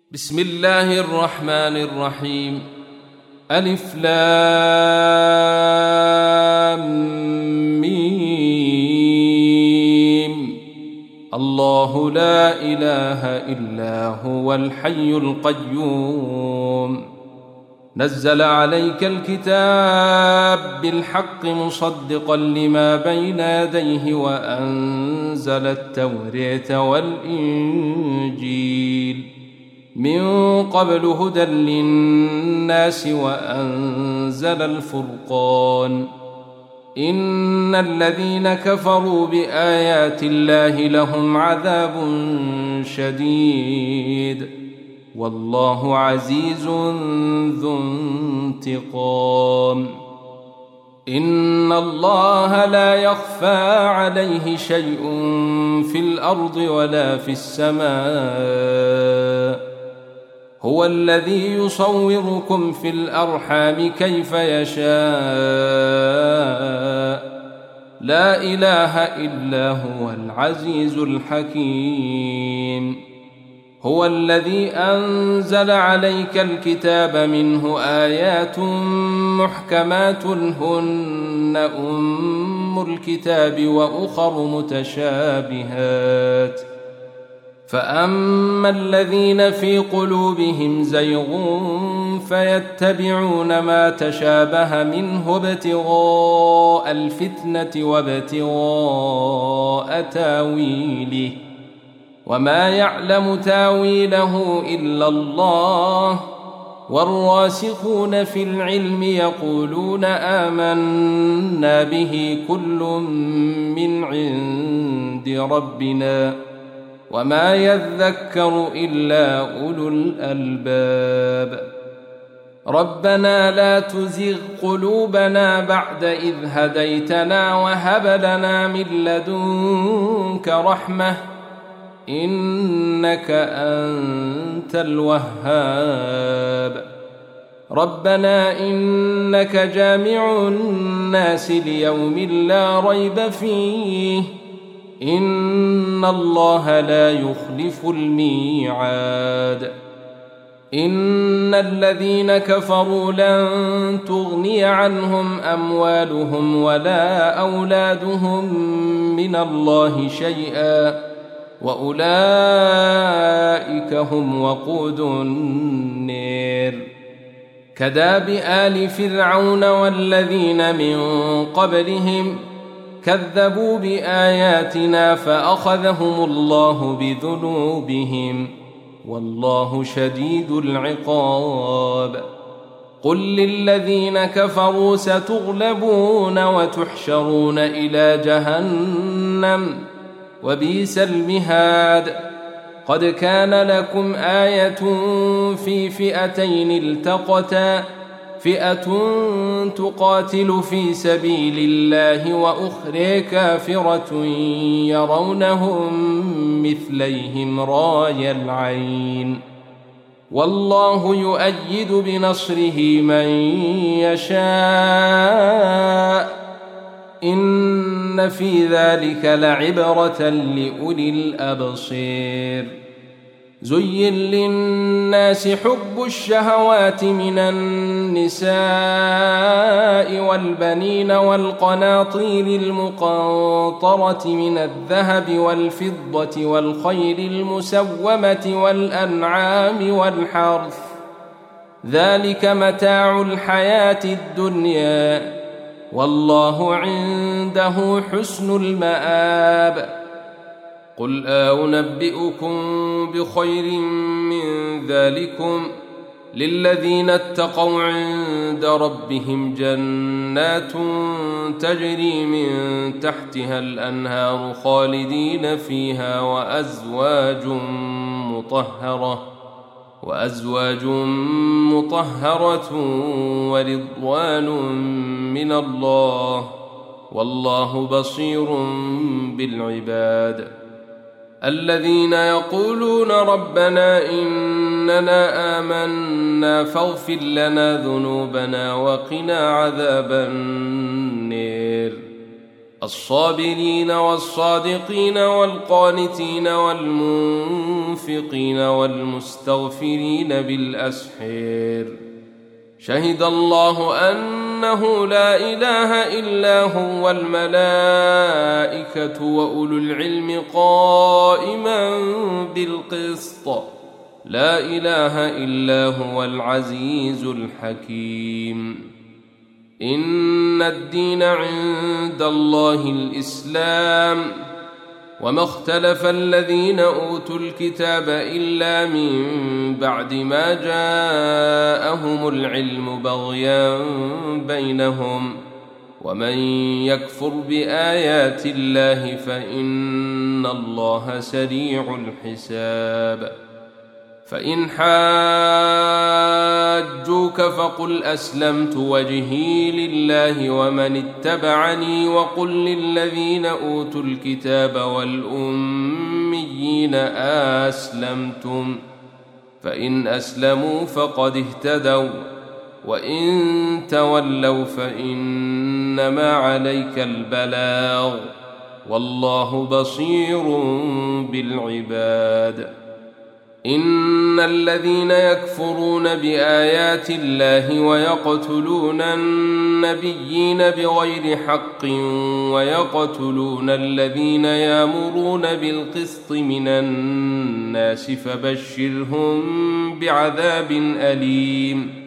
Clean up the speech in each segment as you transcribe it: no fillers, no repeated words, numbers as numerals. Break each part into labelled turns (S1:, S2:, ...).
S1: بسم الله الرحمن الرحيم. ألف لام ميم. الله لا إله إلا هو الحي القيوم. نزل عليك الكتاب بالحق مصدقا لما بين يديه وأنزل التوراة والإنجيل من قبل هدى للناس وأنزل الفرقان. إن الذين كفروا بآيات الله لهم عذاب شديد والله عزيز ذو انتقام. إن الله لا يخفى عليه شيء في الأرض ولا في السماء. هو الذي يصوركم في الأرحام كيف يشاء. لا إله إلا هو العزيز الحكيم. هو الذي أنزل عليك الكتاب منه آيات محكمات هن أم الكتاب وأخر متشابهات. فأما الذين في قلوبهم زيغ فيتبعون ما تشابه منه ابتغاء الفتنة وابتغاء تاويله وما يعلم تاويله إلا الله. والراسخون في العلم يقولون آمنا به كل من عند ربنا وما يذكر إلا أولو الألباب. ربنا لا تزغ قلوبنا بعد إذ هديتنا وهب لنا من لدنك رحمة إنك أنت الوهاب. ربنا إنك جامع الناس ليوم لا ريب فيه إن الله لا يخلف الميعاد. إن الذين كفروا لن تغني عنهم أموالهم ولا أولادهم من الله شيئا وأولئك هم وقود النير. كداب آل فرعون والذين من قبلهم كذبوا بآياتنا فأخذهم الله بذنوبهم والله شديد العقاب. قل للذين كفروا ستغلبون وتحشرون إلى جهنم وبئس المهاد. قد كان لكم آية في فئتين التقتا فئة تقاتل في سبيل الله وأخرى كافرة يرونهم مثليهم راي العين والله يؤيد بنصره من يشاء. إن في ذلك لعبرة لأولي الأبصير. زين للناس حب الشهوات من النساء والبنين والقناطير المقنطرة من الذهب والفضة والخيل المسومة والأنعام والحرث ذلك متاع الحياة الدنيا والله عنده حسن المآب. قل أنبئكم بخير من ذلكم للذين اتقوا عند ربهم جنات تجري من تحتها الأنهار خالدين فيها وأزواج مطهرة ورضوان من الله والله بصير بالعباد. الذين يقولون ربنا إننا آمنا فاغفر لنا ذنوبنا وقنا عذاب النير. الصابرين والصادقين والقانتين والمنفقين والمستغفرين بالأسحار شهد الله أنه لا إله إلا هو والملائكة وأولو العلم قائما بالقسط لا إله إلا هو العزيز الحكيم إن الدين عند الله الإسلام وما اختلف الذين أوتوا الكتاب إلا من بعد ما جاءهم العلم بغيا بينهم ومن يكفر بآيات الله فإن الله سريع الحساب فإن حاجوك فقل أسلمت وجهي لله ومن اتبعني وقل للذين أوتوا الكتاب والأميين أسلمتم فإن أسلموا فقد اهتدوا وإن تولوا فإنما عليك البلاغ والله بصير بالعباد إن الذين يكفرون بآيات الله ويقتلون النبيين بغير حق ويقتلون الذين يأمرون بالقسط من الناس فبشرهم بعذاب أليم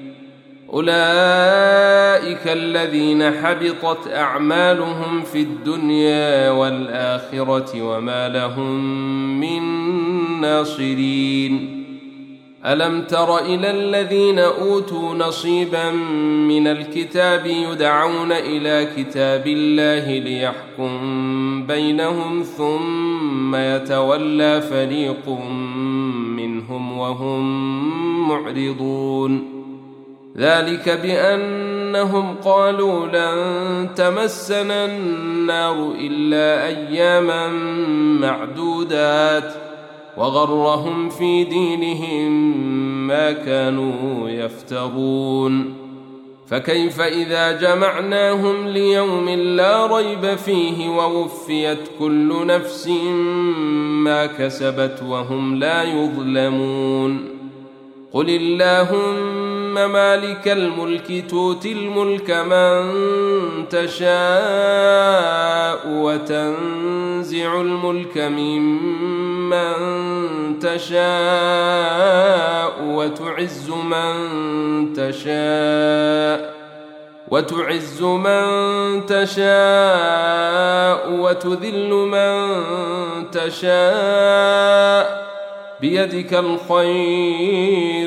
S1: أولئك الذين حبطت أعمالهم في الدنيا والآخرة وما لهم من ناصرين ألم تر إلى الذين أوتوا نصيبا من الكتاب يدعون إلى كتاب الله ليحكم بينهم ثم يتولى فريق منهم وهم معرضون ذلك بأنهم قالوا لن تمسنا النار إلا أياما معدودات وغرهم في دينهم ما كانوا يفترون فكيف إذا جمعناهم ليوم لا ريب فيه ووفيت كل نفس ما كسبت وهم لا يظلمون قل اللهم مالك الملك تؤتي الملك من تشاء وتنزع الملك ممن تشاء وتعز من تشاء وتذل من تشاء بيدك الخير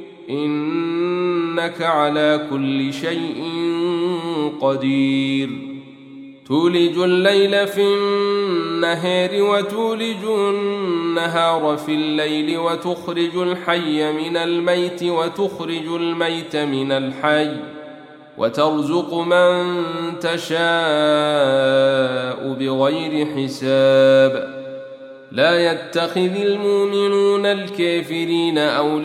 S1: إنك على كل شيء قدير تولج الليل في النهار وتولج النهار في الليل وتخرج الحي من الميت وتخرج الميت من الحي وترزق من تشاء بغير حساب لا يتخذ المؤمنون الكافرين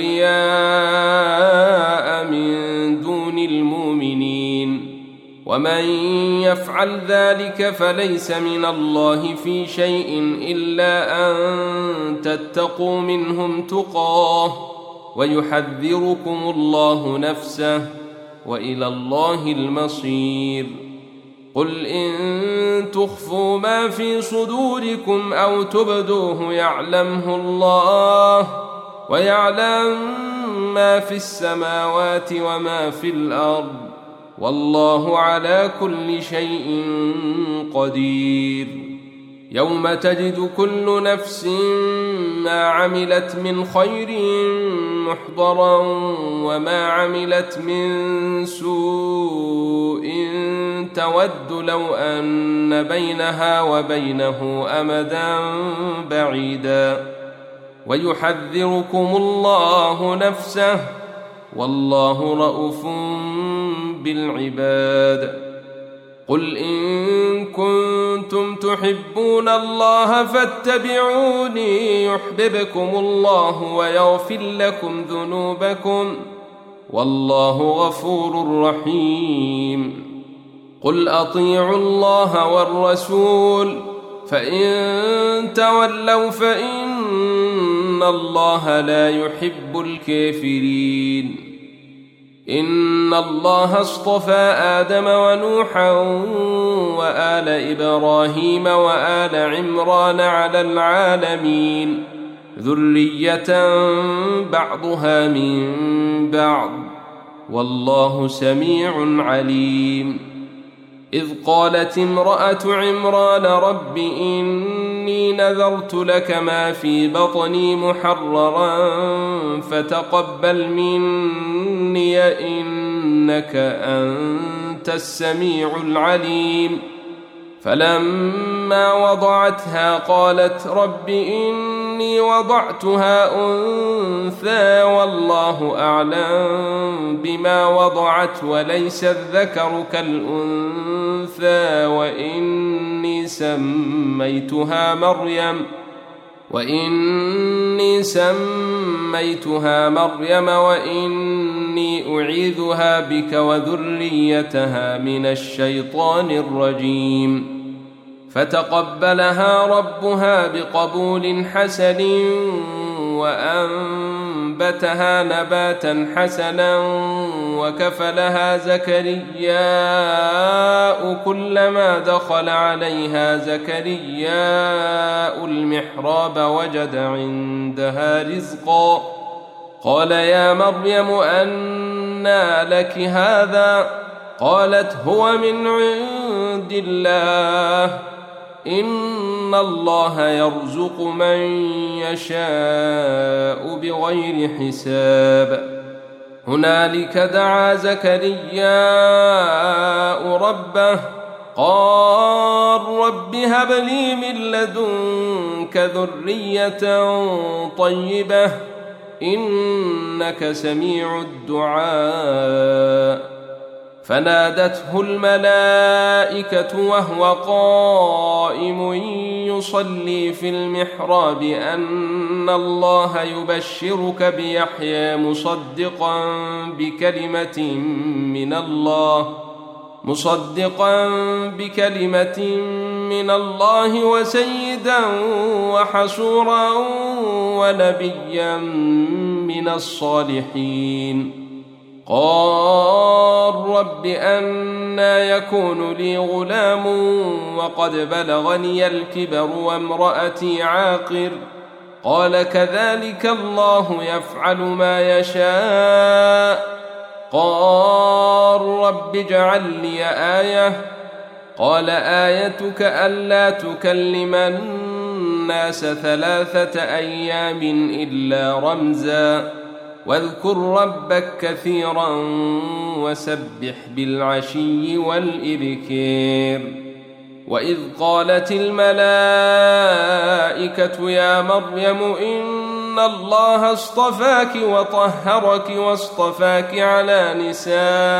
S1: أولياء من دون المؤمنين ومن يفعل ذلك فليس من الله في شيء إلا أن تتقوا منهم تقاه ويحذركم الله نفسه وإلى الله المصير قل إن تخفوا ما في صدوركم أو تبدوه يعلمه الله ويعلم ما في السماوات وما في الأرض والله على كل شيء قدير يوم تجد كل نفس ما عملت من خير محضرا وما عملت من سوء تود لو أن بينها وبينه أمدا بعيدا ويحذركم الله نفسه والله رءوف بالعباد قل إن كنتم تحبون الله فاتبعوني يحببكم الله ويغفر لكم ذنوبكم والله غفور رحيم قل أطيعوا الله والرسول فإن تولوا فإن الله لا يحب الكافرين. إن الله اصطفى آدم ونوحا وآل إبراهيم وآل عمران على العالمين ذرية بعضها من بعض والله سميع عليم. إذ قالت امرأة عمران رب إني نذرت لك ما في بطني محررا فتقبل مني إنك أنت السميع العليم. فلما وضعتها قالت رب إني وضعتها أنثى والله أعلم بما وضعت وليس الذكر كالأنثى وإني سميتها مريم وإني أعيذها بك وذريتها من الشيطان الرجيم. فتقبلها ربها بقبول حسن وأنبتها نباتا حسنا وكفلها زكرياء كلما دخل عليها زكرياء المحراب وجد عندها رزقا قال يا مريم أنى لك هذا قالت هو من عند الله إن الله يرزق من يشاء بغير حساب. هنالك دعا زكرياء ربه قال رب هب لي من لدنك ذرية طيبة إنك سميع الدعاء. فنادته الملائكة وهو قائم يصلي في المحراب أن الله يبشرك بيحيى مصدقا بكلمة من الله وسيدا وحصورا ونبيا من الصالحين. قال رب أنى يكون لي غلام وقد بلغني الكبر وامرأتي عاقر قال كذلك الله يفعل ما يشاء. قال رب اجعل لي آية قال آيتك ألا تكلم الناس 3 أيام إلا رمزا واذكر ربك كثيرا وسبح بالعشي والإبكار. وإذ قالت الملائكة يا مريم إن الله اصطفاك وطهرك واصطفاك على نساء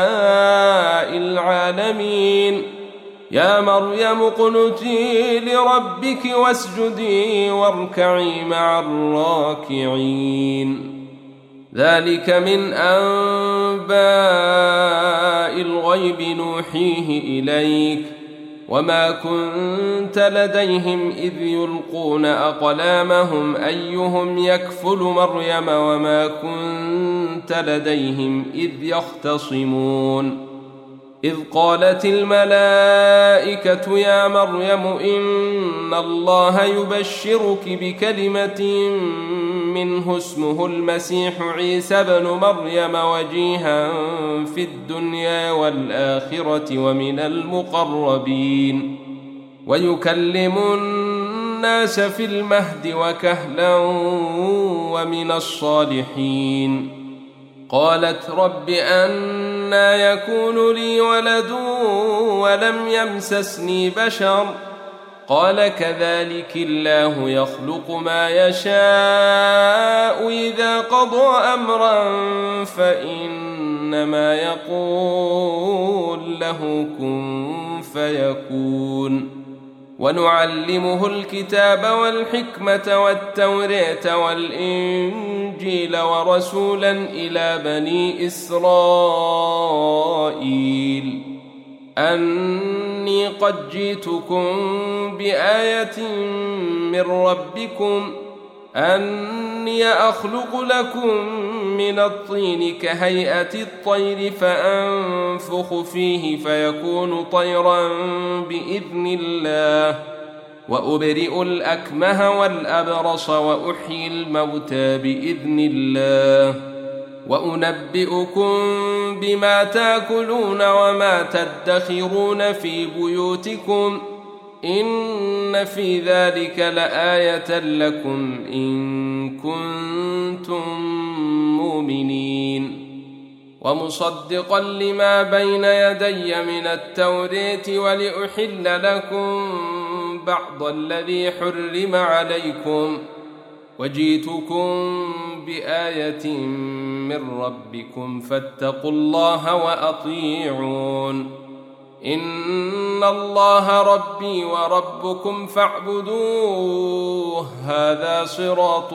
S1: العالمين يا مريم اقنتي لربك واسجدي واركعي مع الراكعين. ذلك من أنباء الغيب نوحيه إليك وما كنت لديهم إذ يلقون أقلامهم أيهم يكفل مريم وما كنت لديهم إذ يختصمون. إذ قالت الملائكة يا مريم إن الله يبشرك بكلمة منه اسمه المسيح عيسى بن مريم وجيها في الدنيا والآخرة ومن المقربين ويكلم الناس في المهد وكهلا ومن الصالحين. قالت رب أنى يكون لي ولد ولم يمسسني بشر قال كذلك الله يخلق ما يشاء إذا قضى أمرا فإنما يقول له كن فيكون. ونعلمه الكتاب والحكمة والتوراة والإنجيل ورسولا إلى بني إسرائيل أني قد جئتكم بآية من ربكم أني أخلق لكم من الطين كهيئة الطير فأنفخ فيه فيكون طيرا بإذن الله وأبرئ الأكمه والأبرص وأحيي الموتى بإذن الله وأنبئكم بما تأكلون وما تدخرون في بيوتكم إن في ذلك لآية لكم إن كنتم مؤمنين ومصدقا لما بين يدي من التوراة ولأحل لكم بعض الذي حرم عليكم وجئتكم بآية من ربكم فاتقوا الله وأطيعون إن الله ربي وربكم فاعبدوه هذا صراط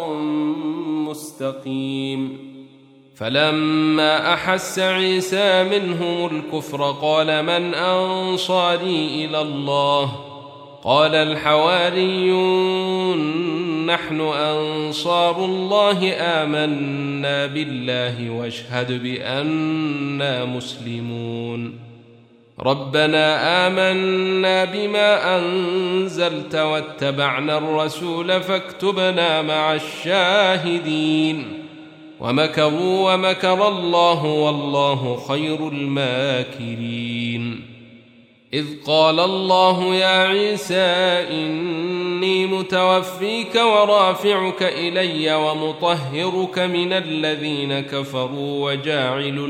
S1: مستقيم فلما أحس عيسى منهم الكفر قال من أنصاري إلى الله قال الحواريون نحن أنصار الله آمنا بالله واشهد بأننا مسلمون ربنا آمنا بما أنزلت واتبعنا الرسول فاكتبنا مع الشاهدين ومكروا ومكر الله والله خير الماكرين إذ قال الله يا عيسى إني متوفيك ورافعك إلي ومطهرك من الذين كفروا وجاعل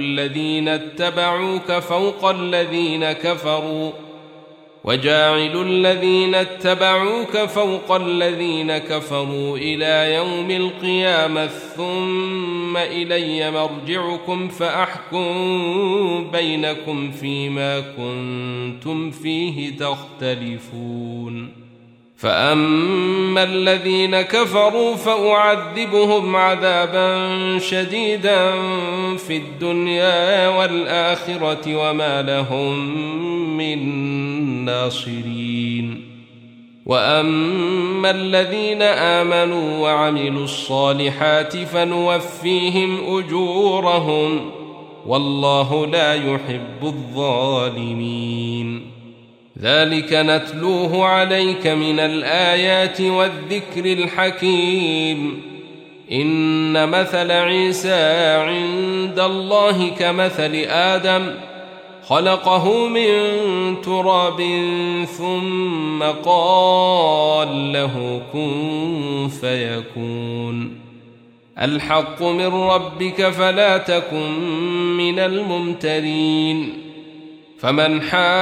S1: الذين اتبعوك فوق الذين كفروا إلى يوم القيامة ثم إلي مرجعكم فأحكم بينكم فيما كنتم فيه تختلفون فأما الذين كفروا فأعذبهم عذابا شديدا في الدنيا والآخرة وما لهم من ناصرين وأما الذين آمنوا وعملوا الصالحات فنوفيهم أجورهم والله لا يحب الظالمين ذلك نتلوه عليك من الآيات والذكر الحكيم إن مثل عيسى عند الله كمثل آدم خلقه من تراب ثم قال له كن فيكون الحق من ربك فلا تكن من الممترين فمن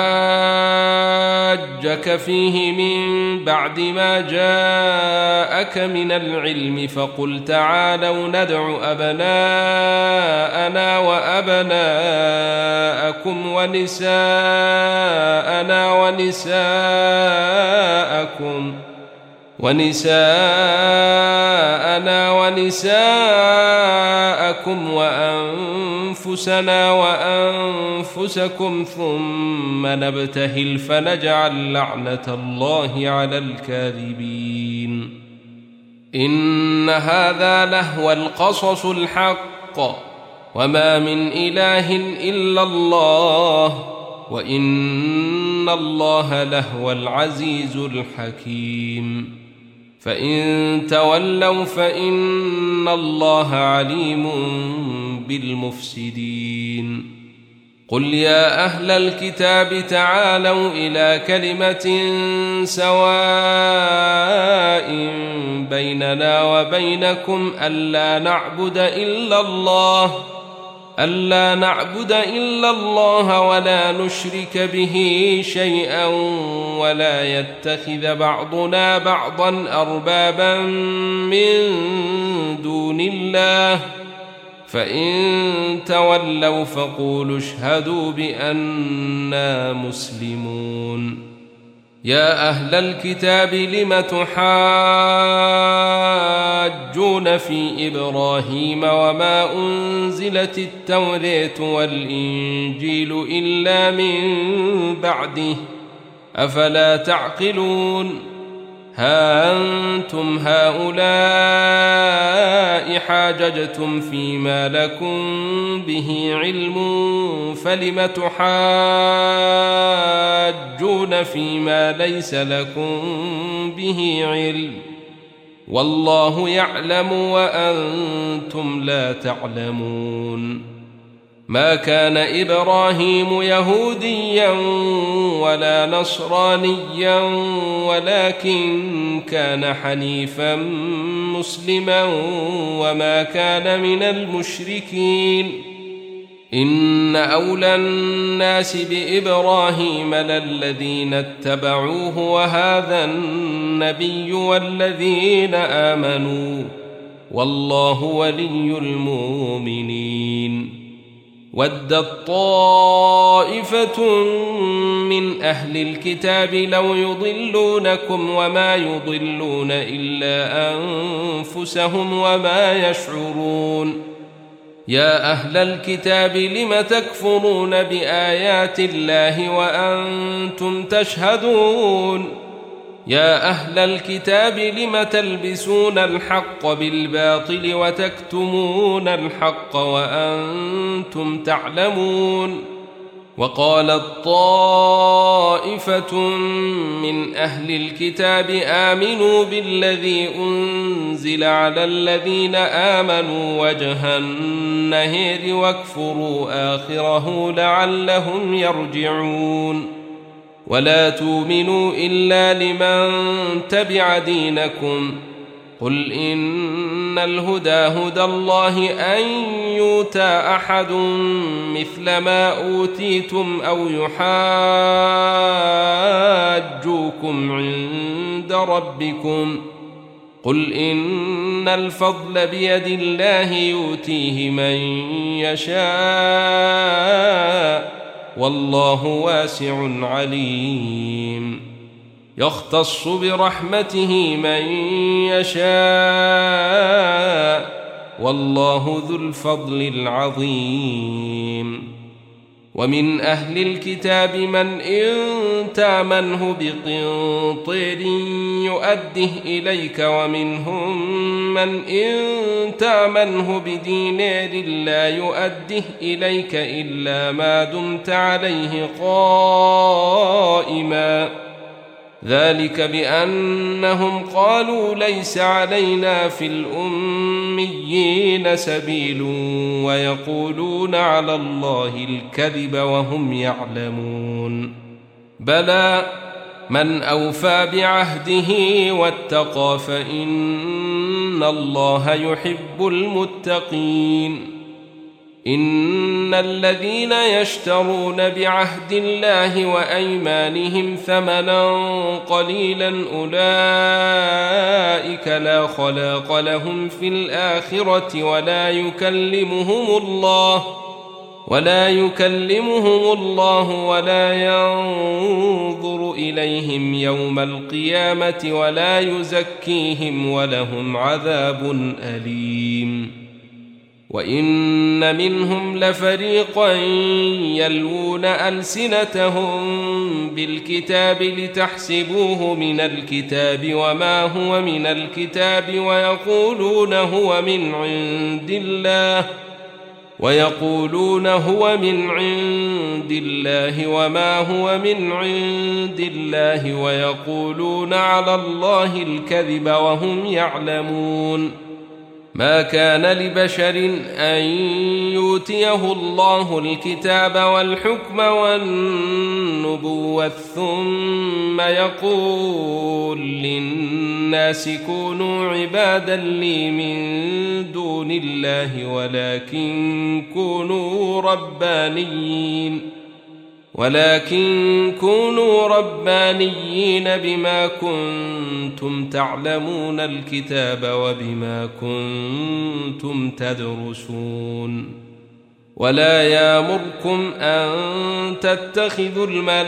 S1: حاجك فيه من بعد ما جاءك من العلم فقل تعالوا ندع أبناءنا وأبناءكم ونساءنا ونساءكم وأنفسنا وأنفسكم ثم نبتهل فنجعل لعنة الله على الكاذبين إن هذا لهو القصص الحق وما من إله إلا الله وإن الله لهو العزيز الحكيم فإن تولوا فإن الله عليم بالمفسدين قل يا أهل الكتاب تعالوا إلى كلمة سواء بيننا وبينكم ألا نعبد إلا الله ولا نشرك به شيئا ولا يتخذ بعضنا بعضا أربابا من دون الله فإن تولوا فقولوا اشهدوا بأننا مسلمون يا أهل الكتاب لم تحاجون في إبراهيم وما أنزلت التوراة والإنجيل إلا من بعده أفلا تعقلون ها أنتم هؤلاء حاججتم فيما لكم به علم فلم تحاجون فيما ليس لكم به علم والله يعلم وأنتم لا تعلمون ما كان إبراهيم يهوديا ولا نصرانيا ولكن كان حنيفا مسلما وما كان من المشركين إن أولى الناس بإبراهيم للذين اتبعوه وهذا النبي والذين آمنوا والله ولي المؤمنين ودت طائفة من أهل الكتاب لو يضلونكم وما يضلون إلا أنفسهم وما يشعرون يا أهل الكتاب لم تكفرون بآيات الله وأنتم تشهدون يا أهل الكتاب لم تلبسون الحق بالباطل وتكتمون الحق وأنتم تعلمون وقالت طائفة من أهل الكتاب آمنوا بالذي أنزل على الذين آمنوا وجه النهار واكفروا آخره لعلهم يرجعون ولا تؤمنوا إلا لمن تبع دينكم قل إن الهدى هدى الله أن يؤتى أحد مثل ما أوتيتم أو يحاجوكم عند ربكم قل إن الفضل بيد الله يؤتيه من يشاء والله واسع عليم يختص برحمته من يشاء والله ذو الفضل العظيم ومن أهل الكتاب من إن تامنه بقنطير يؤده إليك ومنهم من إن تامنه بدينار لا يؤده إليك إلا ما دمت عليه قائما ذلك بأنهم قالوا ليس علينا في الأميين سبيل ويقولون على الله الكذب وهم يعلمون بلى من أوفى بعهده واتقى فإن الله يحب المتقين إن الذين يشترون بعهد الله وأيمانهم ثمنا قليلا أولئك لا خلاق لهم في الآخرة ولا يكلمهم الله ولا ينظر إليهم يوم القيامة ولا يزكيهم ولهم عذاب أليم وإن منهم لفريقا يلوون ألسنتهم بالكتاب لتحسبوه من الكتاب وما هو من الكتاب ويقولون هو من عند الله وما هو من عند الله ويقولون على الله الكذب وهم يعلمون ما كان لبشر أن يؤتيه الله الكتاب والحكم والنبوة ثم يقول للناس كونوا عبادا لي من دون الله ولكن كونوا ربانيين بما كنتم تعلمون الكتاب وبما كنتم تدرسون ولا يامركم أن تتخذوا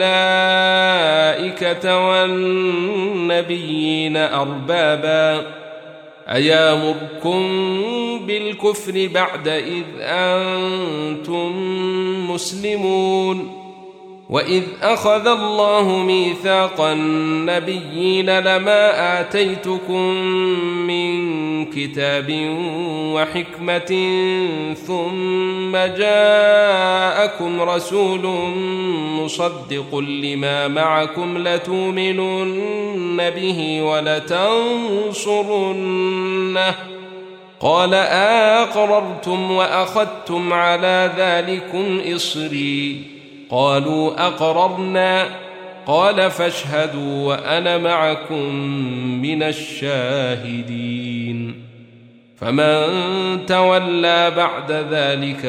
S1: الملائكة والنبيين أربابا أيامركم بالكفر بعد إذ أنتم مسلمون وإذ أخذ الله ميثاق النبيين لما آتيتكم من كتاب وحكمة ثم جاءكم رسول مصدق لما معكم لتؤمنن به ولتنصرنه قال أقررتم وأخذتم على ذلكم إصري قالوا أقررنا قال فاشهدوا وأنا معكم من الشاهدين فمن تولى بعد ذلك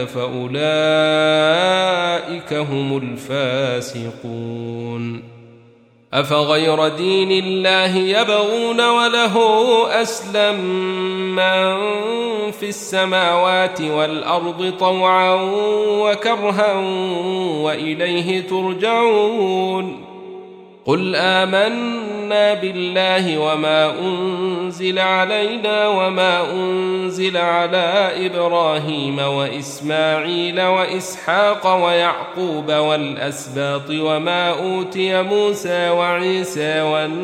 S1: فأولئك هم الفاسقون أفغير دين الله يبغون وله أسلم من في السماوات والأرض طوعا وكرها وإليه ترجعون قل آمنا بالله وما أنزل علينا وما أنزل على إبراهيم وإسماعيل وإسحاق ويعقوب والأسباط وما أوتي موسى وعيسى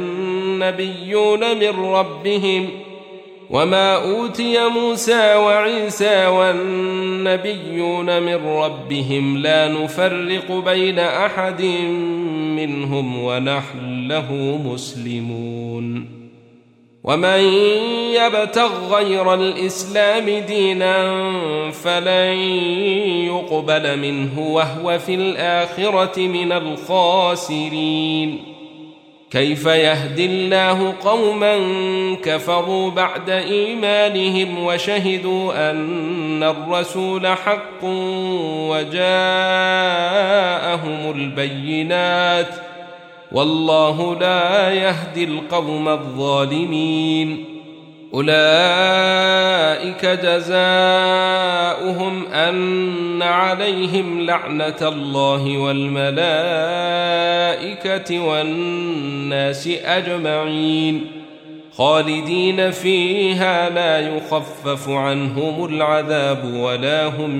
S1: والنبيون من ربهم لا نفرق بين أحد منهم ونحن له مسلمون ومن يبتغ غير الإسلام دينا فلن يقبل منه وهو في الآخرة من الخاسرين كيف يهدي الله قوما كفروا بعد إيمانهم وشهدوا أن الرسول حق وجاءهم البينات والله لا يهدي القوم الظالمين أولئك جزاؤهم أن عليهم لعنة الله والملائكة والناس أجمعين خالدين فيها لا يخفف عنهم العذاب ولا هم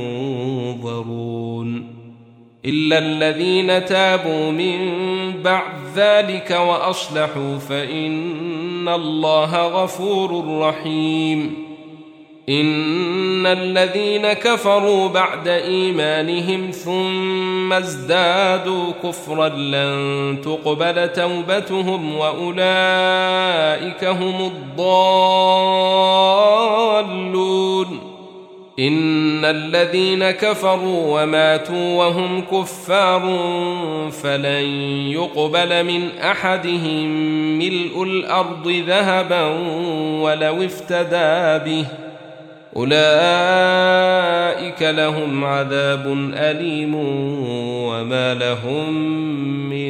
S1: ينظرون إلا الذين تابوا من بعد ذلك وأصلحوا فإن الله غفور رحيم إن الذين كفروا بعد إيمانهم ثم ازدادوا كفرا لن تقبل توبتهم وأولئك هم الضالون إن الذين كفروا وماتوا وهم كفار فلن يقبل من أحدهم ملء الأرض ذهبا ولو افتدى به أولئك لهم عذاب أليم وما لهم من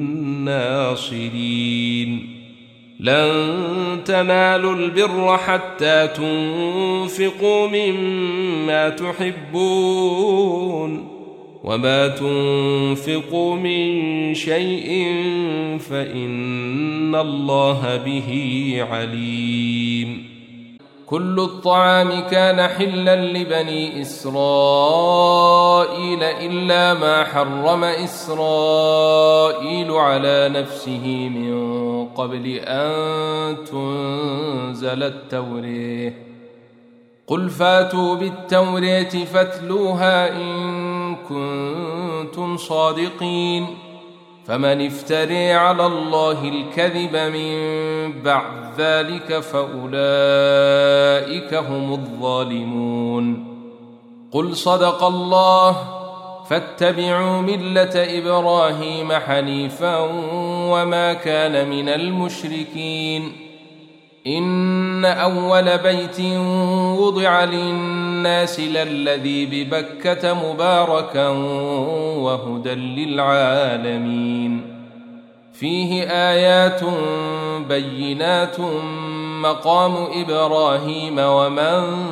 S1: ناصرين لن تنالوا البر حتى تنفقوا مما تحبون وما تنفقوا من شيء فإن الله به عليم كل الطعام كان حلا لبني إسرائيل إلا ما حرم إسرائيل على نفسه من قبل أن تنزل التوراة قل فاتوا بالتوراة فاتلوها إن كنتم صادقين فمن افتري على الله الكذب من بعد ذلك فأولئك هم الظالمون قل صدق الله فاتبعوا ملة إبراهيم حنيفا وما كان من المشركين إن أول بيت وضع للناس للذي ببكة مباركا وهدى للعالمين فيه آيات بينات مقام إبراهيم ومن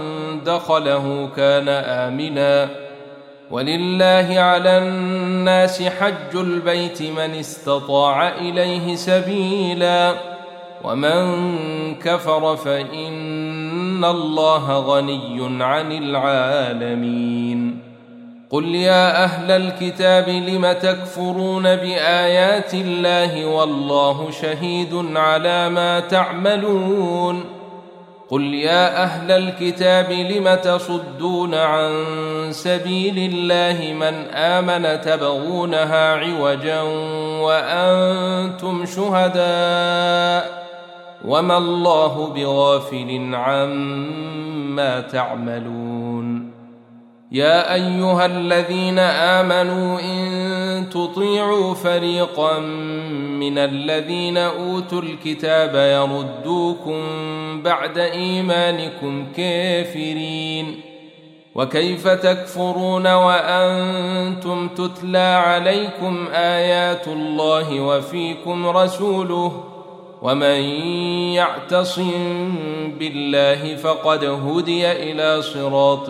S1: دخله كان آمنا ولله على الناس حج البيت من استطاع إليه سبيلا ومن كفر فإن الله غني عن العالمين قل يا أهل الكتاب لم تكفرون بآيات الله والله شهيد على ما تعملون قل يا أهل الكتاب لم تصدون عن سبيل الله من آمن تبغونها عوجا وأنتم شهداء وما الله بغافل عما تعملون يا أيها الذين آمنوا إن تطيعوا فريقا من الذين أوتوا الكتاب يردوكم بعد إيمانكم كافرين وكيف تكفرون وأنتم تتلى عليكم آيات الله وفيكم رسوله ومن يعتصم بالله فقد هدي إلى صراط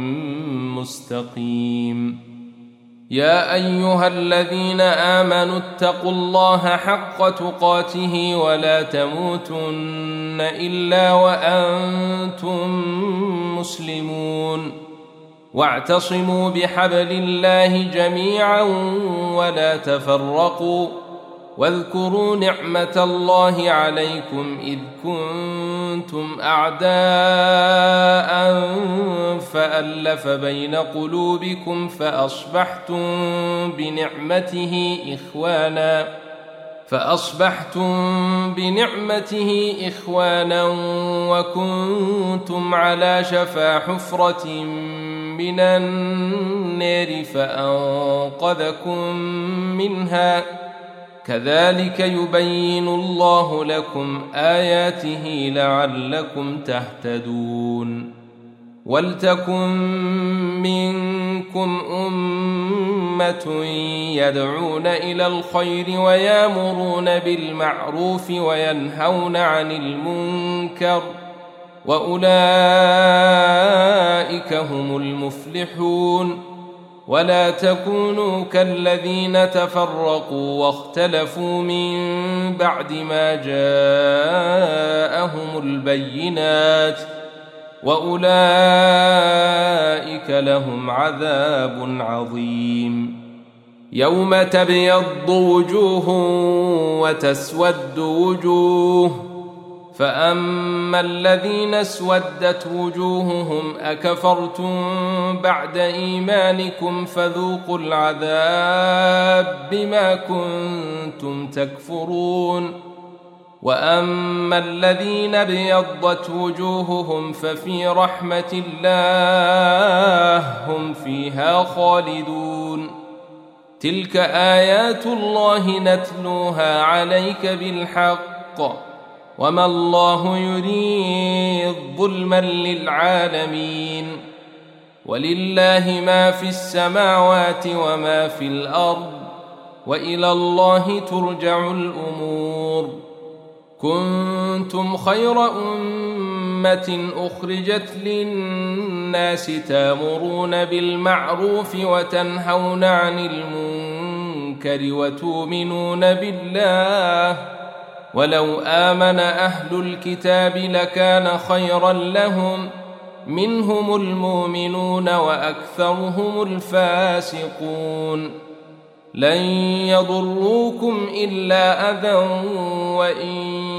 S1: مستقيم يا أيها الذين آمنوا اتقوا الله حق تقاته ولا تموتن إلا وأنتم مسلمون واعتصموا بحبل الله جميعا ولا تفرقوا واذكروا نعمة الله عليكم إذ كنتم أعداء فألف بين قلوبكم فأصبحتم بنعمته إخوانا وكنتم على شفا حفرة من النار فأنقذكم منها كذلك يبين الله لكم آياته لعلكم تهتدون ولتكن منكم أمة يدعون إلى الخير ويأمرون بالمعروف وينهون عن المنكر وأولئك هم المفلحون ولا تكونوا كالذين تفرقوا واختلفوا من بعد ما جاءهم البينات وأولئك لهم عذاب عظيم يوم تبيض وجوه وتسود وجوه فأما الذين اسودت وجوههم أكفرتم بعد إيمانكم فذوقوا العذاب بما كنتم تكفرون وأما الذين ابيضت وجوههم ففي رحمة الله هم فيها خالدون تلك آيات الله نتلوها عليك بالحق وما الله يريد ظلما للعالمين ولله ما في السماوات وما في الأرض وإلى الله ترجع الأمور كنتم خير أمة أخرجت للناس تأمرون بالمعروف وتنهون عن المنكر وتؤمنون بالله ولو آمن أهل الكتاب لكان خيرا لهم منهم المؤمنون وأكثرهم الفاسقون لن يضروكم إلا أذى وإن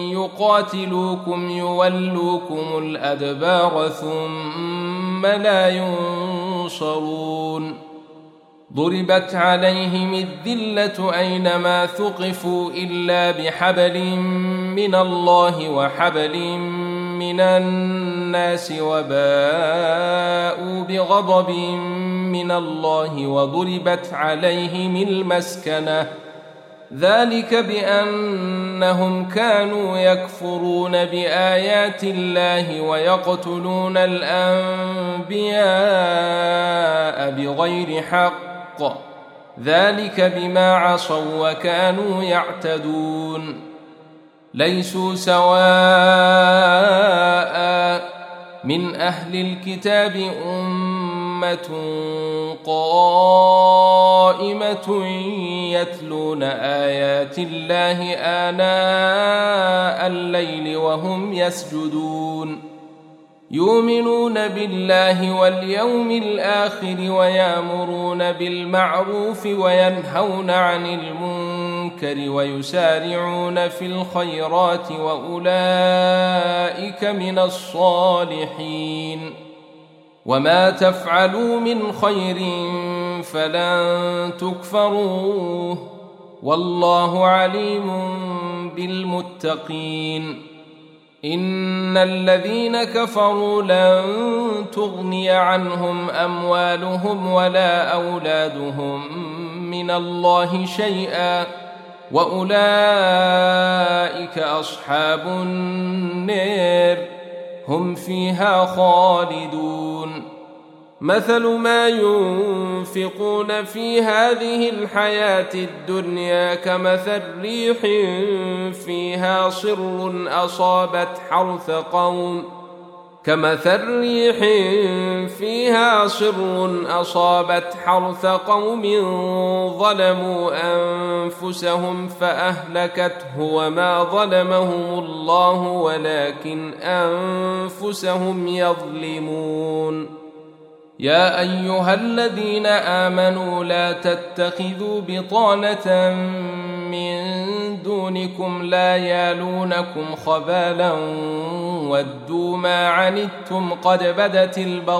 S1: يقاتلوكم يولوكم الأدبار ثم لا ينصرون ضربت عليهم الذلة أينما ثقفوا إلا بحبل من الله وحبل من الناس وباءوا بغضب من الله وضربت عليهم المسكنة ذلك بأنهم كانوا يكفرون بآيات الله ويقتلون الأنبياء بغير حق ذلك بما عصوا وكانوا يعتدون ليسوا سواء من أهل الكتاب أمة قائمة يتلون آيات الله آناء الليل وهم يسجدون يؤمنون بالله واليوم الآخر ويأمرون بالمعروف وينهون عن المنكر ويسارعون في الخيرات وأولئك من الصالحين وما تفعلوا من خير فلن تكفروه والله عليم بالمتقين إن الذين كفروا لن تغني عنهم أموالهم ولا أولادهم من الله شيئا وأولئك أصحاب النار هم فيها خالدون مثل ما ينفقون في هذه الحياة الدنيا كمثل ريح فيها صر أصابت حرث قوم ظلموا أنفسهم فأهلكته وما ظلمهم الله ولكن أنفسهم يظلمون يا أيها الذين آمنوا لا تتخذوا بطانة من دونكم لا يالونكم خبالا ودوا ما عنتم قد بدت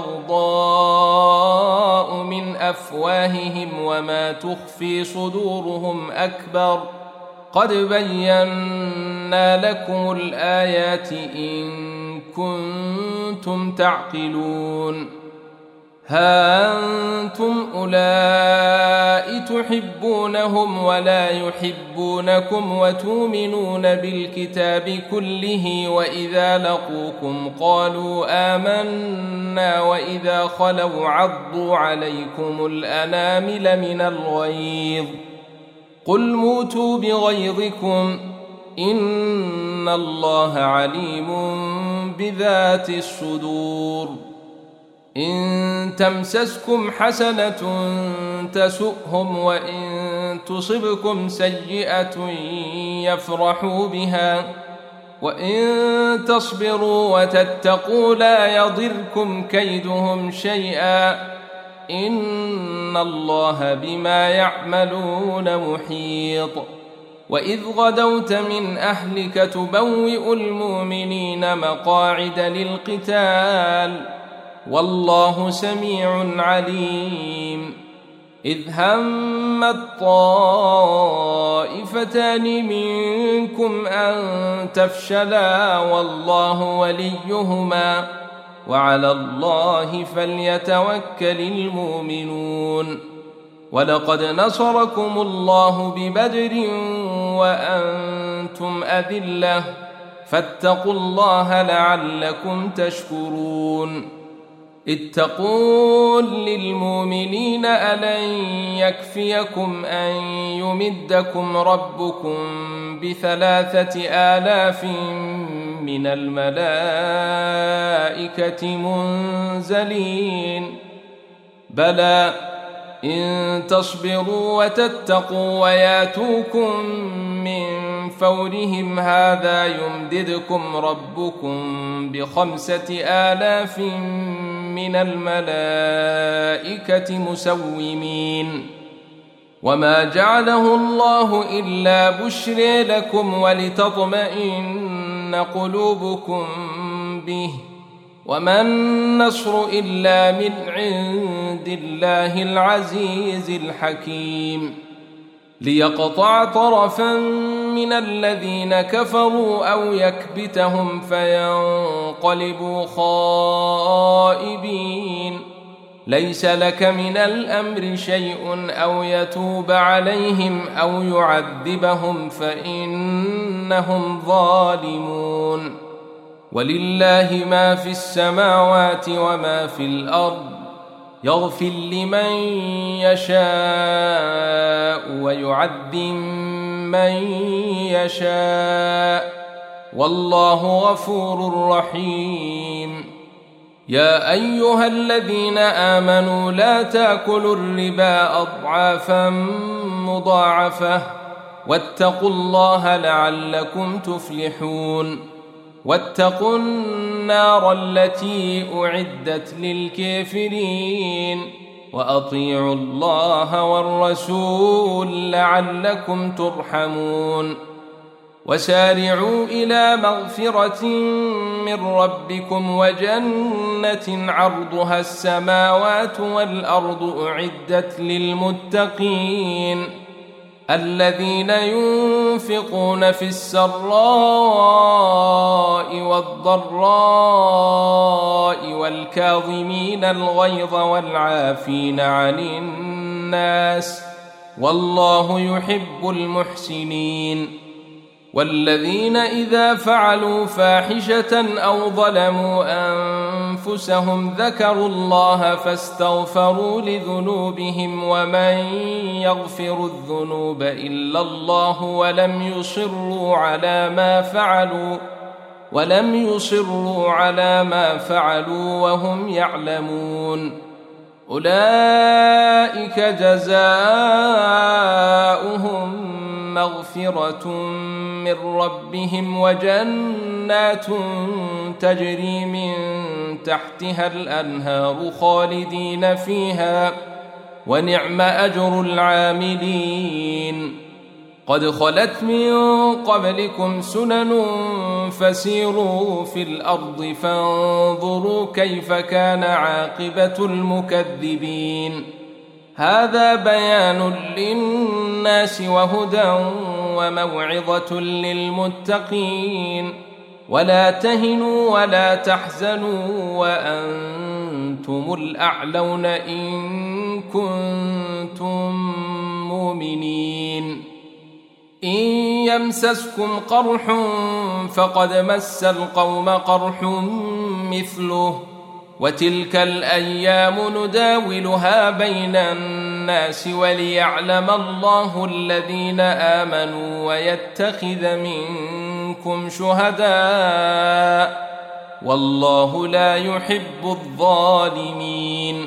S1: البغضاء من أفواههم وما تخفي صدورهم أكبر قد بينا لكم الآيات إن كنتم تعقلون ها أنتم أولئك تحبونهم ولا يحبونكم وتؤمنون بالكتاب كله وإذا لقوكم قالوا آمنا وإذا خلوا عضوا عليكم الأنامل من الغيظ قل موتوا بغيظكم إن الله عليم بذات الصدور إن تمسسكم حسنة تسؤهم وإن تصبكم سيئة يفرحوا بها وإن تصبروا وتتقوا لا يضركم كيدهم شيئا إن الله بما يعملون محيط وإذ غدوت من أهلك تبوئ المؤمنين مقاعد للقتال والله سميع عليم إذ همت طائفتان منكم أن تفشلا والله وليهما وعلى الله فليتوكل المؤمنون ولقد نصركم الله ببدر وأنتم أذلة فاتقوا الله لعلكم تشكرون إذ تقول للمؤمنين ألن يكفيكم أن يمدكم ربكم ب3,000 من الملائكة منزلين بلى إن تصبروا وتتقوا وياتوكم من فورهم هذا يمددكم ربكم ب5,000 من الملائكة مسومين وما جعله الله إلا بشرى لكم ولتطمئن قلوبكم به وما النصر إلا من عند الله العزيز الحكيم ليقطع طرفا من الذين كفروا أو يكبتهم فينقلبوا خائبين ليس لك من الأمر شيء أو يتوب عليهم أو يعذبهم فإنهم ظالمون ولله ما في السماوات وما في الأرض يغفر لمن يشاء ويعذب من يشاء والله غفور رحيم يا أيها الذين آمنوا لا تأكلوا الربا أضعافا مضاعفة واتقوا الله لعلكم تفلحون واتقوا النار التي أعدت للكافرين وأطيعوا الله والرسول لعلكم ترحمون وسارعوا إلى مغفرة من ربكم وجنة عرضها السماوات والأرض أعدت للمتقين الذين ينفقون في السراء والضراء والكاظمين الغيظ والعافين عن الناس والله يحب المحسنين والذين إذا فعلوا فاحشة أو ظلموا أنفسهم ذكروا الله فاستغفروا لذنوبهم ومن يغفر الذنوب إلا الله ولم يصروا على ما فعلوا وهم يعلمون أولئك جزاؤهم مغفرة من ربهم وجنات تجري من تحتها الأنهار خالدين فيها ونعم أجر العاملين قد خلت من قبلكم سنن فسيروا في الأرض فانظروا كيف كان عاقبة المكذبين هذا بيان للناس وهدى وموعظة للمتقين ولا تهنوا ولا تحزنوا وأنتم الأعلون إن كنتم مؤمنين إن يمسسكم قرح فقد مس القوم قرح مثله وتلك الأيام نداولها بين الناس وليعلم الله الذين آمنوا ويتخذ منكم شهداء والله لا يحب الظالمين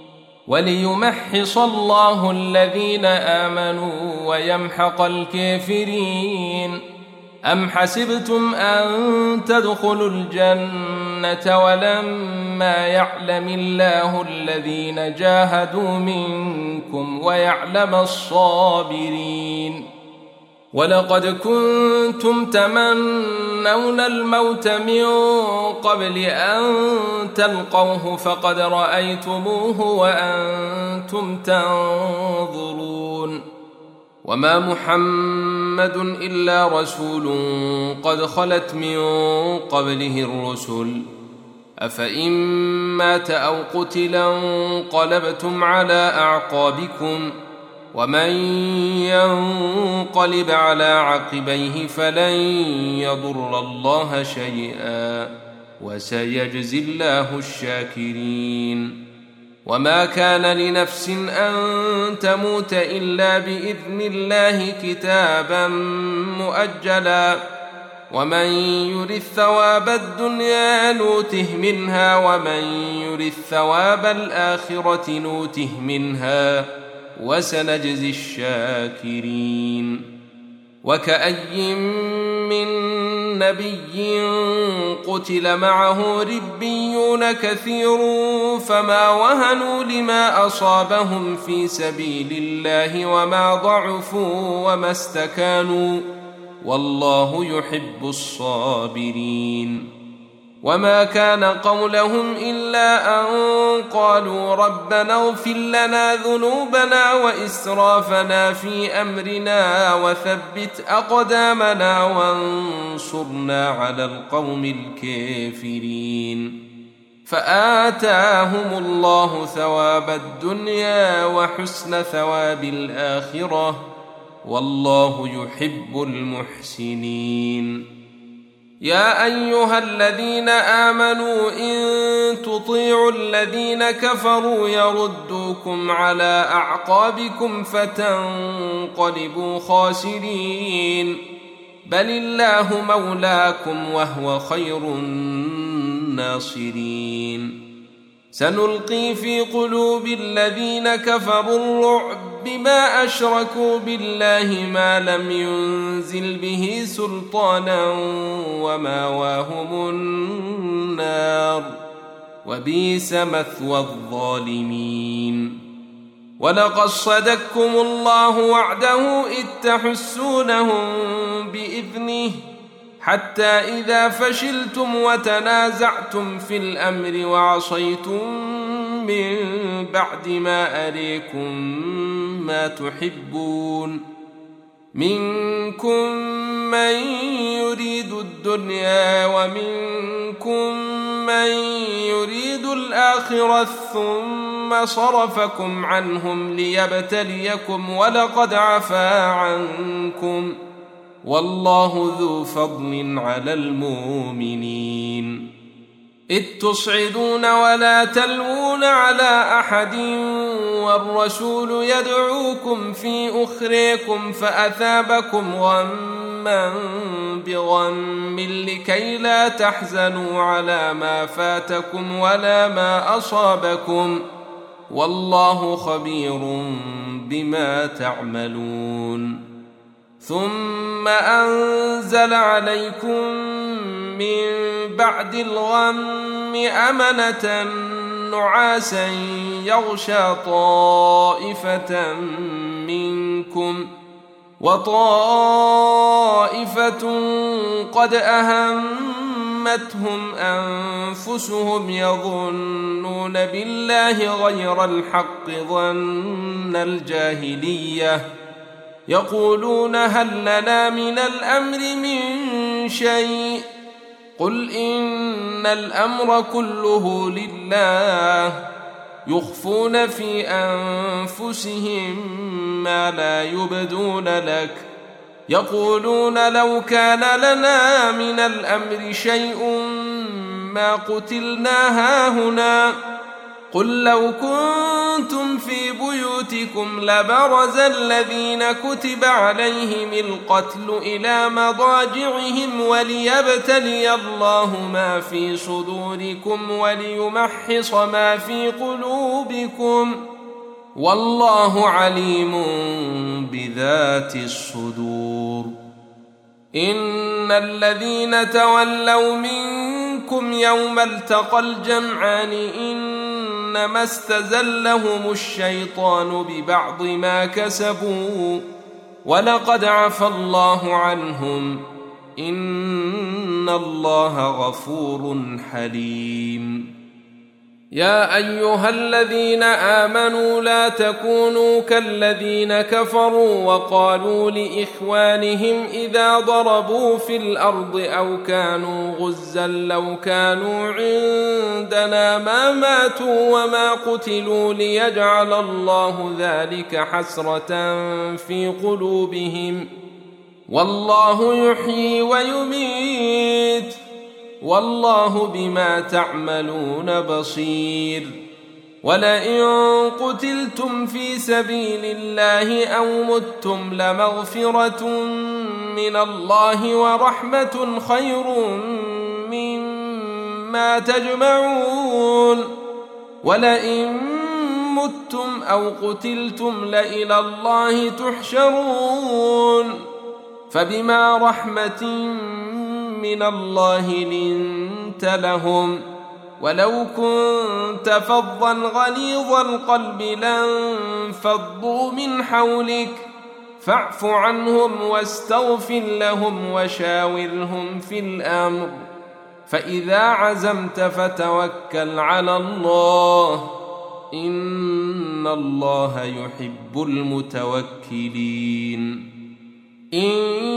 S1: وليمحص الله الذين آمنوا ويمحق الكافرين أم حسبتم أن تدخلوا الجنة ولما يعلم الله الذين جاهدوا منكم ويعلم الصابرين ولقد كنتم تمنون الموت من قبل أن تلقوه فقد رأيتموه وأنتم تنظرون وما محمد إلا رسول قد خلت من قبله الرسل أفإن مات أو قتلا انقلبتم على أعقابكم ومن ينقلب على عقبيه فلن يضر الله شيئا وسيجزي الله الشاكرين وما كان لنفس أن تموت إلا بإذن الله كتابا مؤجلا ومن يرد ثواب الدنيا نوته منها ومن يرد ثواب الآخرة نوته منها وسنجزي الشاكرين وكأي من نبي قتل معه ربيون كثير فما وهنوا لما أصابهم في سبيل الله وما ضعفوا وما استكانوا والله يحب الصابرين وما كان قولهم إلا أن قالوا ربنا اغفر لنا ذنوبنا وإسرافنا في أمرنا وثبت أقدامنا وانصرنا على القوم الكافرين فآتاهم الله ثواب الدنيا وحسن ثواب الآخرة والله يحب المحسنين يا أيها الذين آمنوا إن تطيعوا الذين كفروا يردوكم على أعقابكم فتنقلبوا خاسرين بل الله مولاكم وهو خير الناصرين سنلقي في قلوب الذين كفروا الرعب بما أشركوا بالله ما لم ينزل به سلطانا ومأواهم النار وبئس مثوى الظالمين. ولقد صدقكم الله وعده إذ تحسونهم بإذنه حتى إذا فشلتم وتنازعتم في الأمر وعصيتم من بعد ما أريكم ما تحبون منكم من يريد الدنيا ومنكم من يريد الآخرة ثم صرفكم عنهم ليبتليكم ولقد عفا عنكم والله ذو فضل على المؤمنين. إذ تصعدون ولا تلوون على أحد والرسول يدعوكم في أخريكم فأثابكم غما بغم لكي لا تحزنوا على ما فاتكم ولا ما أصابكم والله خبير بما تعملون. ثم أنزل عليكم من بعد الغم أمنة نعاسا يغشى طائفة منكم وطائفة قد أهمتهم أنفسهم يظنون بالله غير الحق ظن الجاهلية يقولون هل لنا من الأمر من شيء قل إن الأمر كله لله يخفون في أنفسهم ما لا يبدون لك يقولون لو كان لنا من الأمر شيء ما قتلنا هاهنا قل لو كنتم في بيوتكم لبرز الذين كتب عليهم القتل إلى مضاجعهم وليبتلي الله ما في صدوركم وليمحص ما في قلوبكم والله عليم بذات الصدور. إن الذين تولوا منكم يوم التقى الجمعان إنما استزلهم الشيطان ببعض ما كسبوا ولقد عفى الله عنهم إن الله غفور حليم. يا أيها الذين آمنوا لا تكونوا كالذين كفروا وقالوا لإخوانهم إذا ضربوا في الأرض أو كانوا غزا لو كانوا عندنا ما ماتوا وما قتلوا ليجعل الله ذلك حسرة في قلوبهم والله يحيي ويميت والله بما تعملون بصير. ولئن قتلتم في سبيل الله أو متم لمغفرة من الله ورحمة خير مما تجمعون. ولئن متم أو قتلتم لإلى الله تحشرون. فبما رحمة من الله لنت لهم ولو كنت فظا غليظ القلب لانفضوا من حولك فاعف عنهم واستغفر لهم وشاورهم في الأمر فإذا عزمت فتوكل على الله إن الله يحب المتوكلين. إن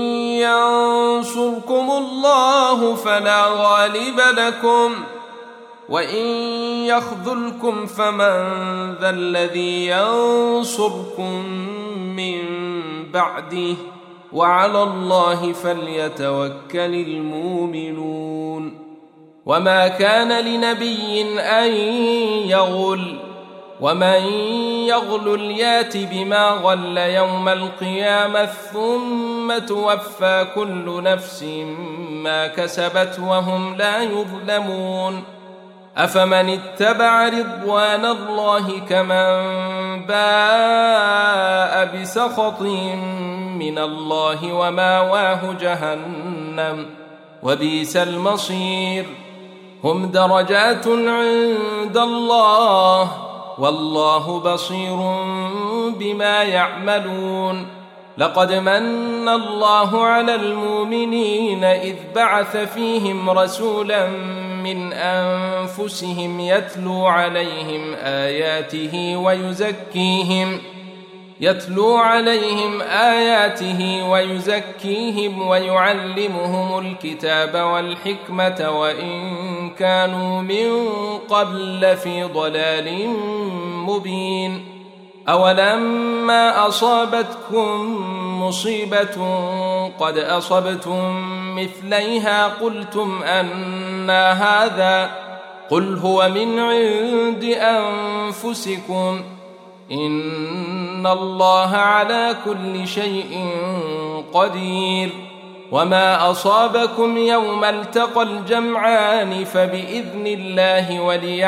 S1: ينصركم الله فلا غالب لكم وإن يخذلكم فمن ذا الذي ينصركم من بعده وعلى الله فليتوكل المؤمنون. وما كان لنبي أن يغل ومن يغل يات بما غل يوم القيامة ثم توفى كل نفس ما كسبت وهم لا يظلمون. أفمن اتبع رضوان الله كمن باء بسخط من الله وماواه جهنم وبئس المصير هم درجات عند الله والله بصير بما يعملون لقد من الله على المؤمنين إذ بعث فيهم رسولا من أنفسهم يتلو عليهم آياته ويزكيهم ويعلمهم الكتاب والحكمة وإن كانوا من قبل لفي ضلال مبين أولما أصابتكم مصيبة قد أصبتم مثليها قلتم أنى هذا قل هو من عند أنفسكم إن الله على كل شيء قدير وما أصابكم يوم التقى الجمعان فبإذن الله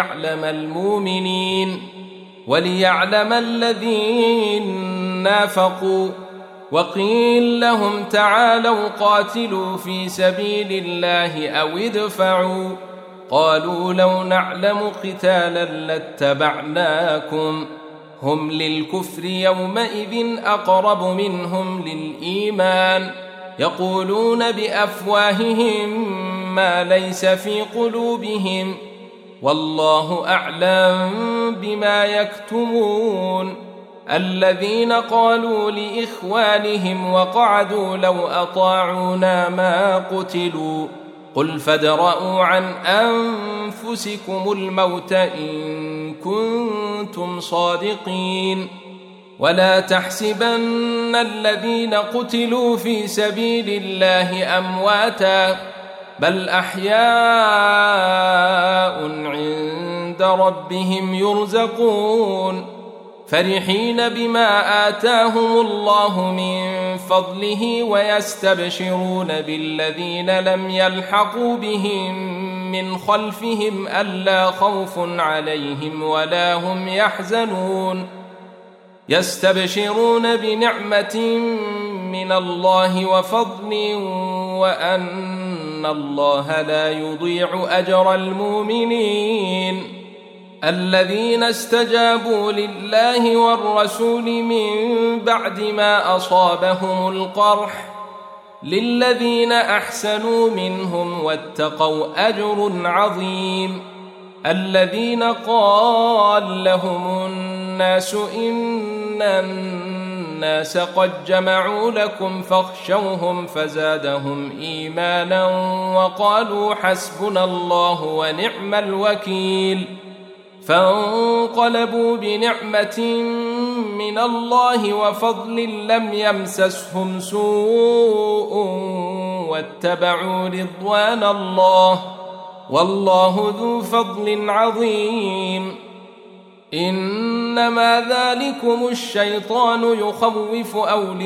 S1: وليعلم الذين نافقوا وقيل لهم تعالوا قاتلوا في سبيل الله أو ادفعوا قالوا لو نعلم قتالا لاتبعناكم هم للكفر يومئذ أقرب منهم للإيمان يقولون بأفواههم ما ليس في قلوبهم والله أعلم بما يكتمون الذين قالوا لإخوانهم وقعدوا لو أطاعونا ما قتلوا قل فادرءوا عن أنفسكم الموت إن كنتم صادقين ولا تحسبن الذين قتلوا في سبيل الله أمواتا بل أحياء عند ربهم يرزقون فرحين بما آتاهم الله من فضله ويستبشرون بالذين لم يلحقوا بهم من خلفهم ألا خوف عليهم ولا هم يحزنون يستبشرون بنعمة من الله وفضل وأن الله لا يضيع أجر المؤمنين الذين استجابوا لله والرسول من بعد ما أصابهم القرح للذين أحسنوا منهم واتقوا أجر عظيم الذين قال لهم الناس إن الناس قد جمعوا لكم فاخشوهم فزادهم إيمانا وقالوا حسبنا الله ونعم الوكيل فانقلبوا بنعمة من الله وفضل لم يمسسهم سوء واتبعوا رضوان الله والله ذو فضل عظيم إنما ذلكم الشيطان يخوف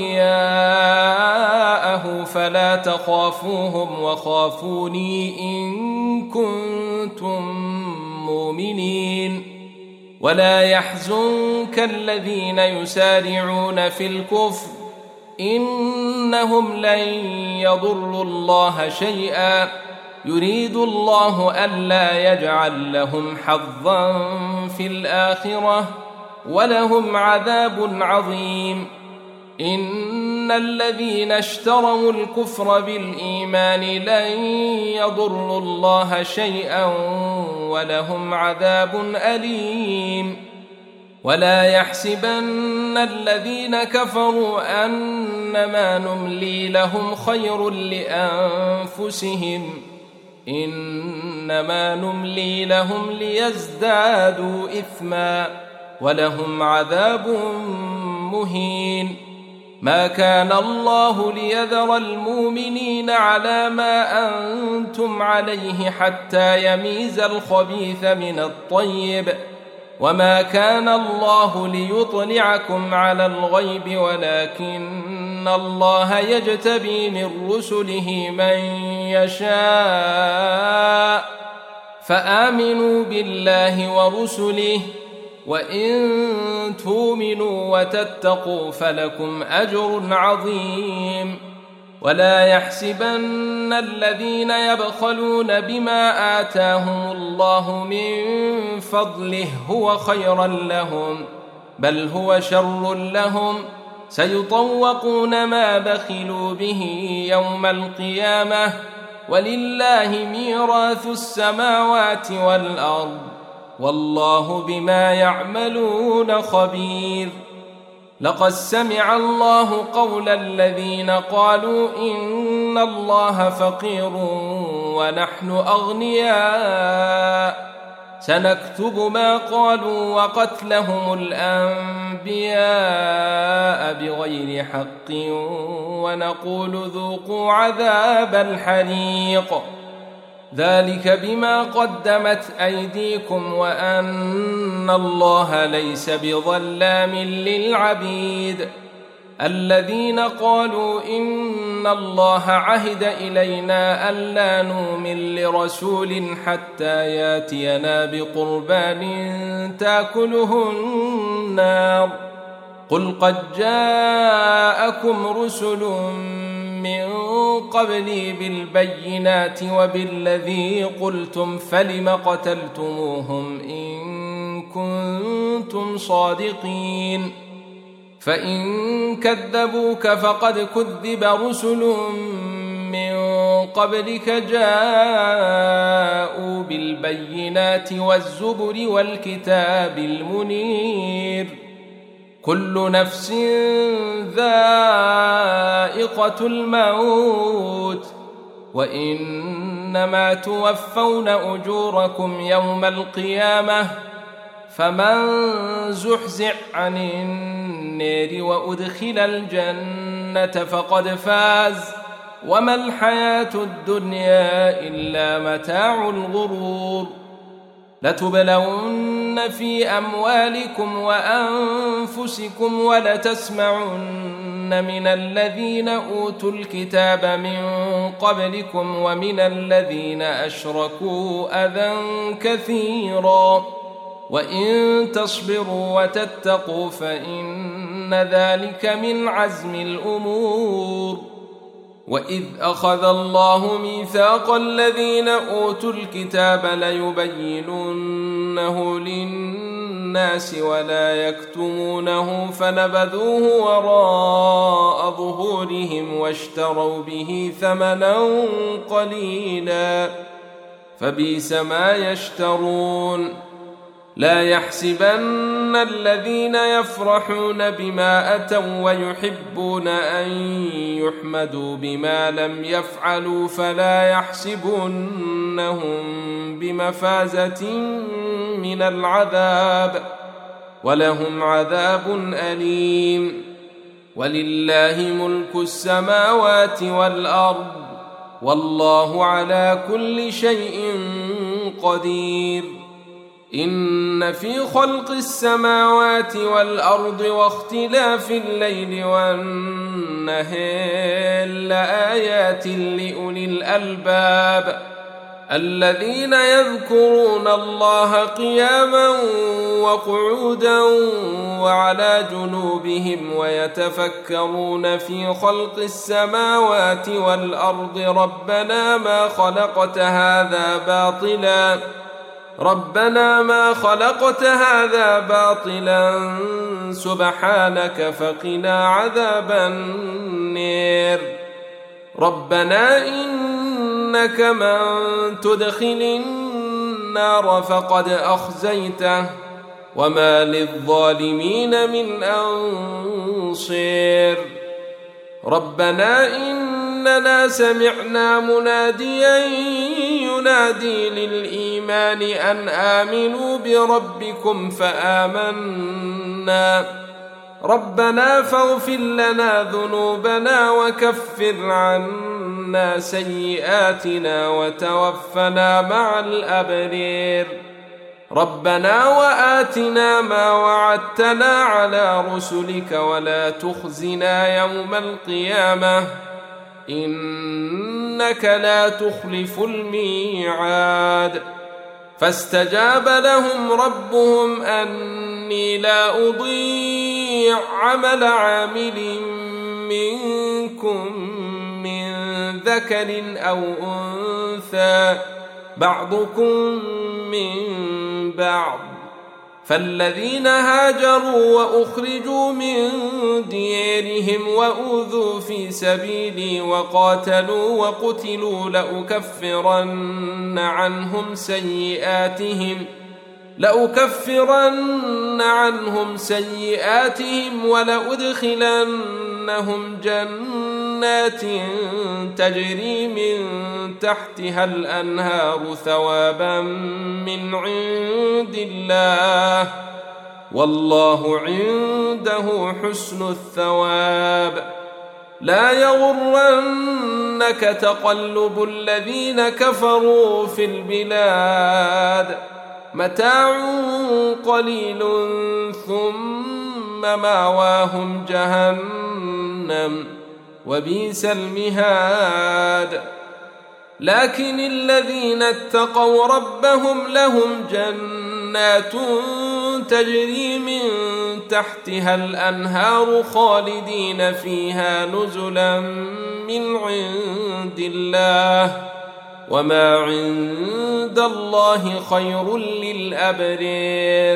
S1: أولياءه فلا تخافوهم وخافوني إن كنتم مؤمنين ولا يحزنك الذين يسارعون في الكفر إنهم لن يضروا الله شيئا يريد الله ألا يجعل لهم حظا في الآخرة ولهم عذاب عظيم إن الذين اشتروا الكفر بالإيمان لن يضروا الله شيئا ولهم عذاب أليم ولا يحسبن الذين كفروا أنما نملي لهم خير لأنفسهم إنما نملي لهم ليزدادوا إثما ولهم عذاب مهين ما كان الله ليذر المؤمنين على ما أنتم عليه حتى يميز الخبيث من الطيب وما كان الله ليطلعكم على الغيب ولكن الله يجتبي من رسله من يشاء فآمنوا بالله ورسله، وإن تؤمنوا وتتقوا فلكم أجر عظيم. ولا يحسبن الذين يبخلون بما آتاهم الله من فضله هو خيرا لهم، بل هو شر لهم، سيطوقون ما بخلوا به يوم القيامة، ولله ميراث السماوات والأرض، والله بما يعملون خبير. لقد سمع الله قول الذين قالوا إن الله فقير ونحن أغنياء، سنكتب ما قالوا وقتلهم الأنبياء بغير حق، ونقول ذوقوا عذاب الحريق، ذلك بما قدمت أيديكم وأن الله ليس بظلام للعبيد. الذين قالوا إن الله عهد إلينا ألا نؤمن لرسول حتى ياتينا بقربان تأكله النار، قل قد جاءكم رسل من قبلي بالبينات وبالذي قلتم، فلم قتلتموهم إن كنتم صادقين؟ فإن كذبوك فقد كذب رسل من قبلك جاءوا بالبينات والزبر والكتاب المنير. كل نفس ذائقة الموت، وإنما توفون أجوركم يوم القيامة، فمن زحزح عن النار وأدخل الجنة فقد فاز، وما الحياة الدنيا إلا متاع الغرور. لتبلون في أموالكم وأنفسكم ولتسمعن من الذين أوتوا الكتاب من قبلكم ومن الذين أشركوا أذى كثيرا، وإن تصبروا وتتقوا فإن ذلك من عزم الأمور. وإذ أخذ الله ميثاق الذين أوتوا الكتاب ليبيننه للناس ولا يكتمونه، فنبذوه وراء ظهورهم واشتروا به ثمنا قليلا، فبئس ما يشترون. لا يحسبن الذين يفرحون بما أتوا ويحبون أن يحمدوا بما لم يفعلوا فلا يحسبنهم بمفازة من العذاب، ولهم عذاب أليم. ولله ملك السماوات والأرض، والله على كل شيء قدير. إن في خلق السماوات والأرض واختلاف الليل والنهار لآيات لأولي الألباب، الذين يذكرون الله قياما وقعودا وعلى جنوبهم ويتفكرون في خلق السماوات والأرض ربنا ما خلقت هذا باطلا سبحانك فقنا عذاب النار. ربنا إنك من تدخل النار فقد أخزيته، وما للظالمين من أنصير. ربنا إننا سمعنا مناديا ينادي للإيمان أن آمنوا بربكم فآمنا، ربنا فاغفر لنا ذنوبنا وكفر عنا سيئاتنا وتوفنا مع الأبرار. ربنا وآتنا ما وعدتنا على رسلك ولا تخزنا يوم القيامة إنك لا تخلف الميعاد. فاستجاب لهم ربهم أني لا أضيع عمل عامل منكم من ذكر أو أنثى بعضكم من بعض، فالذين هاجروا وأخرجوا من ديارهم وأوذوا في سبيلي وقاتلوا وقتلوا لأكفرن عنهم سيئاتهم ولأدخلنهم جنات تجري من تحتها الأنهار ثوابا من عند الله، والله عنده حسن الثواب. لا يغرنك تقلب الذين كفروا في البلاد، متاع قليل ثم مأواهم جهنم وبئس المهاد. لكن الذين اتقوا ربهم لهم جنات تجري من تحتها الأنهار خالدين فيها نزلا من عند الله، وما عند الله خير للأبرار.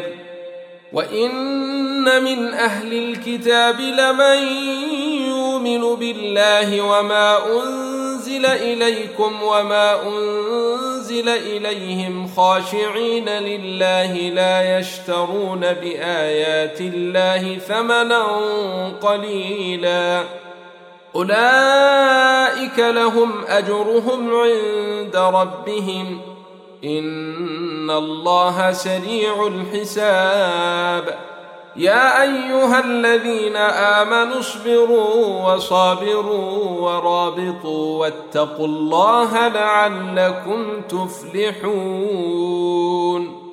S1: وإن من أهل الكتاب لمن يؤمن بالله وما أنزل إليكم وما أنزل إليهم خاشعين لله لا يشترون بآيات الله ثمنا قليلا، أولئك لهم أجرهم عند ربهم إن الله سريع الحساب. يا أيها الذين آمنوا اصبروا وصابروا ورابطوا واتقوا الله لعلكم تفلحون.